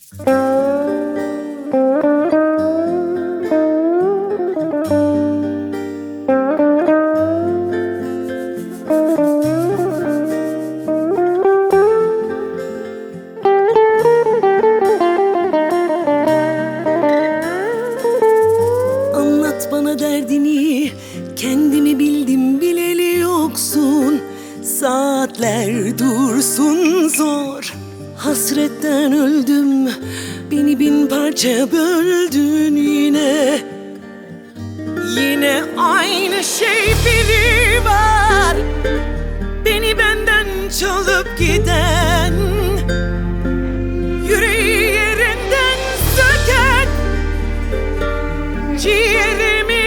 Anlat bana derdini, kendimi bildim bileli yoksun. Saatler dursun zor, hasretten öldüm. Beni bin parça böldün yine. Yine aynı şey biri var, beni benden çalıp giden. Yüreği yerinden söken, ciğerimi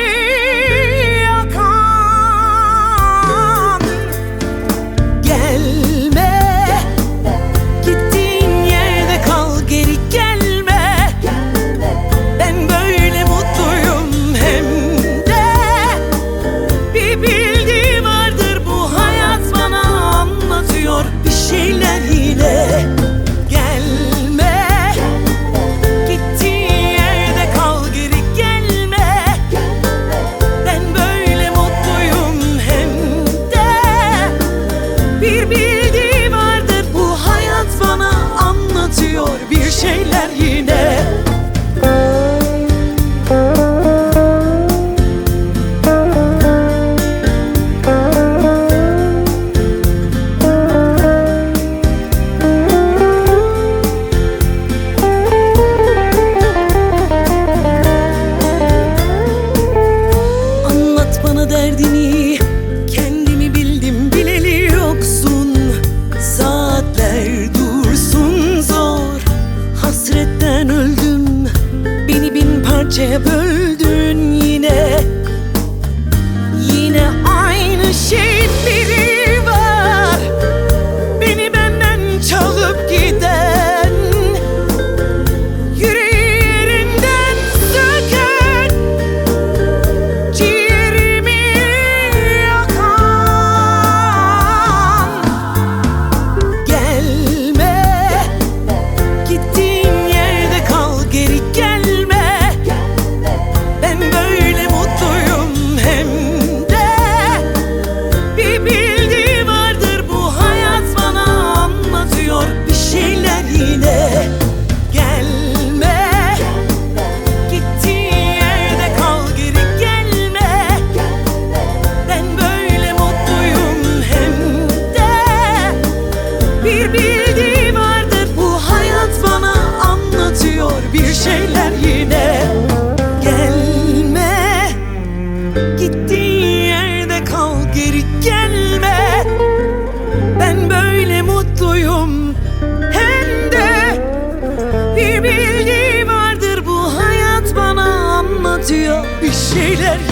yakan. Gelme, gittiğin yerde kal, geri gelme. Ben böyle mutluyum hem de. Bir bildiği vardır, bu hayat bana anlatıyor bir şeyler yine. Gelme, gittiğin yerde kal, geri gelme. Ben böyle mutluyum hem de. Bir bildiği vardır, bu hayat bana anlatıyor bir şeyler yine. Anlat bana derdini, kendimi bildim bileli yoksun. Saatler dursun zor, hasretten öldüm. Beni bin parçaya böldün yine. Yine aynı şey biri var, beni benden çalıp giden. Yüreği yerinden söken, ciğerimi yakan. Gelme, gittiğin yerde kal, geri gelme. Ben böyle mutluyum hem de. Bir bildiği vardır, bu hayat bana anlatıyor bir şeyler yine. Gelme, gittiğin yerde kal, geri gelme. Ben böyle mutluyum hem de. Bir bildiği vardır, bu hayat bana anlatıyor bir şeyler yine. Gelme, gittiğin yerde kal, geri gelme. Ben böyle mutluyum hem de. Bir bildiği vardır, bu hayat bana anlatıyor bir şeyler